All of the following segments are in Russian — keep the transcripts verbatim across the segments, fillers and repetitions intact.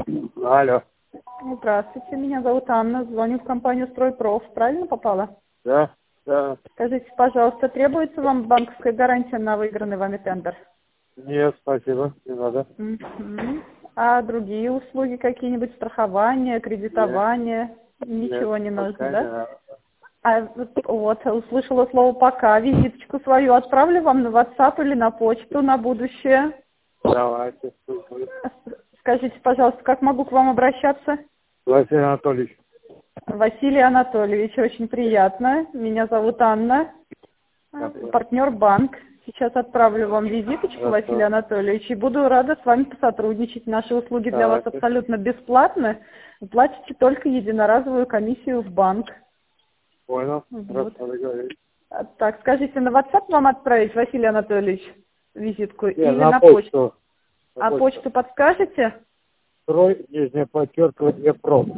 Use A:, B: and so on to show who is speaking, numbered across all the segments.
A: Алло.
B: Здравствуйте, меня зовут Анна, звоню в компанию «Стройпроф». Правильно попала?
A: Да, да.
B: Скажите, пожалуйста, требуется вам банковская гарантия на выигранный вами тендер?
A: Нет, спасибо, не надо.
B: Мгм. А другие услуги какие-нибудь, страхование, кредитование? Ничего
A: Нет,
B: не нужно,
A: пока не
B: да?
A: надо.
B: А вот, вот, услышала слово «пока». Визиточку свою отправлю вам на WhatsApp или на почту на будущее.
A: Давайте. слушаю.
B: Скажите, пожалуйста, как могу к вам обращаться?
A: Василий Анатольевич.
B: Василий Анатольевич, очень приятно. Меня зовут Анна,
A: Какой?
B: партнер банк. Сейчас отправлю вам визиточку,
A: Хорошо.
B: Василий Анатольевич, и буду рада с вами посотрудничать. Наши услуги для вас
A: Давайте.
B: абсолютно бесплатны. Вы платите только единоразовую комиссию в банк.
A: Понял.
B: Вот.
A: Хорошо, договорились.
B: А, Так, скажите, на WhatsApp вам отправить, Василий Анатольевич, визитку
A: Нет,
B: или
A: на
B: на почту?
A: почту. На
B: А почту подскажете?
A: Строй, нижнее подчеркивание, проф.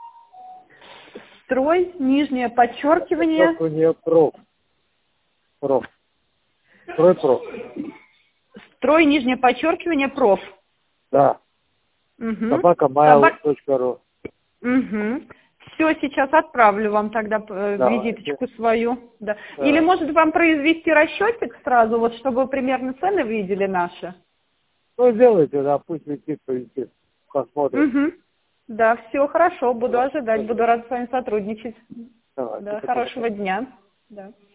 B: Строй, нижнее подчеркивание.
A: Подчеркивание, проф. Проф. Строй, проф.
B: Строй, нижнее подчеркивание, проф.
A: Да.
B: Угу.
A: Собака
B: Собак...
A: mail.ru.
B: Угу. Все, сейчас отправлю вам тогда э,
A: Давайте.
B: визиточку свою. Да.
A: Да.
B: Или, может, вам произвести расчетик сразу, вот, чтобы вы примерно цены видели наши?
A: Ну, сделайте, да, пусть летит, полетит. Посмотрим.
B: Угу. Да, все хорошо, буду
A: Да.
B: ожидать, буду рада с вами сотрудничать.
A: Давайте.
B: Да,
A: Пока-пока.
B: хорошего дня. Да.